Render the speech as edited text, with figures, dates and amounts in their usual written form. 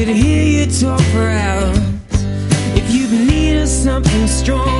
could hear you talk for hours. If you've needed something strong,